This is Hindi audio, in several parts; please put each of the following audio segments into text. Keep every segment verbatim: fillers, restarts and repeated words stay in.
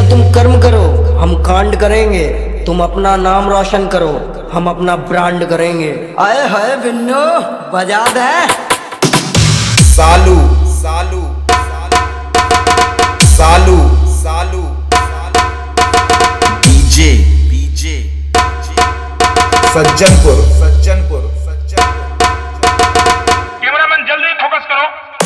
तुम कर्म करो, हम कांड करेंगे। तुम अपना नाम रोशन करो, हम अपना ब्रांड करेंगे। आए हाय बिन्नू, बजा दे। Salu Salu Salu Salu DJ DJ Sajjanpur Sajjanpur Sajjanpur. Cameraman जल्दी फोकस करो।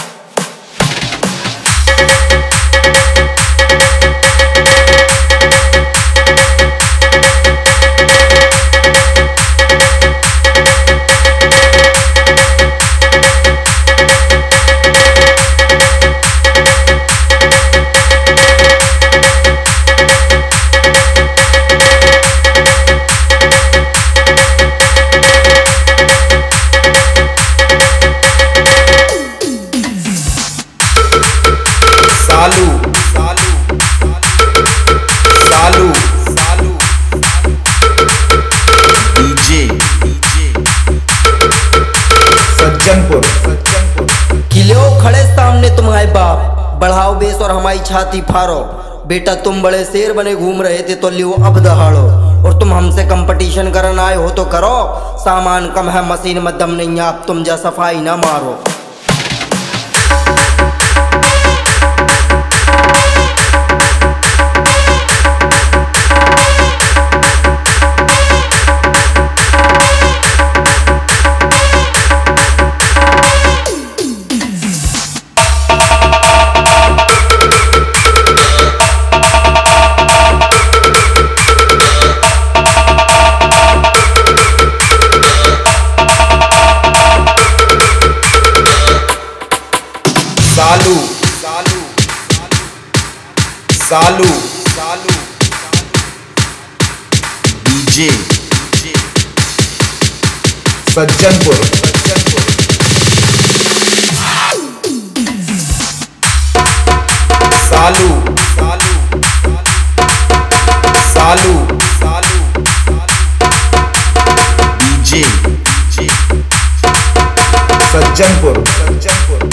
Salu Salu Salu Salu DJ DJ Sajjanpur Sajjanpur. Kilo खड़े सामने तुम्हारे बाप, बढ़ाओ बेस और हमारी छाती फाड़ो। बेटा तुम बड़े शेर बने घूम रहे थे तो लियो अब दहाड़ो। और तुम हमसे कंपटीशन करने आए हो तो करो, सामान कम है मशीन में दम नहीं, आप तुम जा सफाई ना मारो। Salu Salu Salu Salu DJ DJ Sajjanpur Sajjanpur. Salu Salu Salu Salu DJ DJ Sajjanpur Sajjanpur.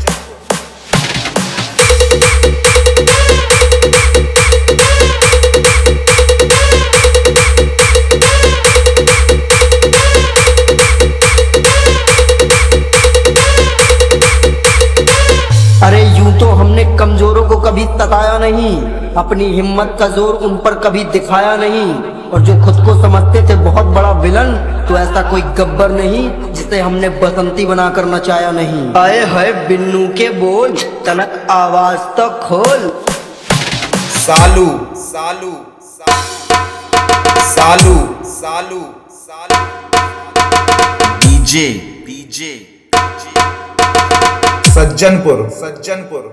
अरे यूं तो हमने कमजोरों को कभी तताया नहीं, अपनी हिम्मत का जोर उन पर कभी दिखाया नहीं। और जो खुद को समझते थे बहुत बड़ा विलन, तो ऐसा कोई गब्बर नहीं जिसे हमने बसंती बनाकर नचाया नहीं। आए है बिन्नू के बोझ, तनक आवाज तो खोल। Salu Salu Salu Salu Salu DJ DJ Sajjanpur Sajjanpur.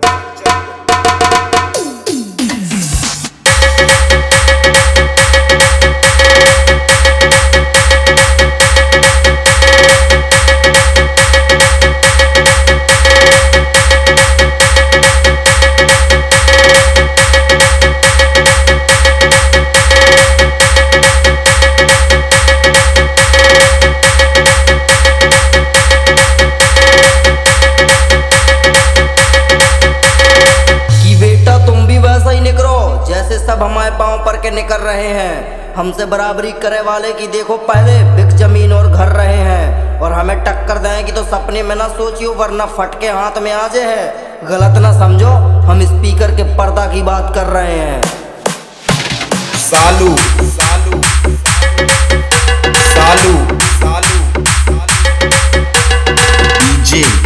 जैसे सब हमारे पांव पर के निकल रहे हैं, हमसे बराबरी करे वाले की देखो पहले बिक जमीन और घर रहे हैं। और हमें टक्कर देंगे तो सपने में ना सोचियो, वरना फटके हाथ में आ जाए। गलत ना समझो, हम स्पीकर के पर्दा की बात कर रहे हैं। सालू सालू सालू सालू डीजे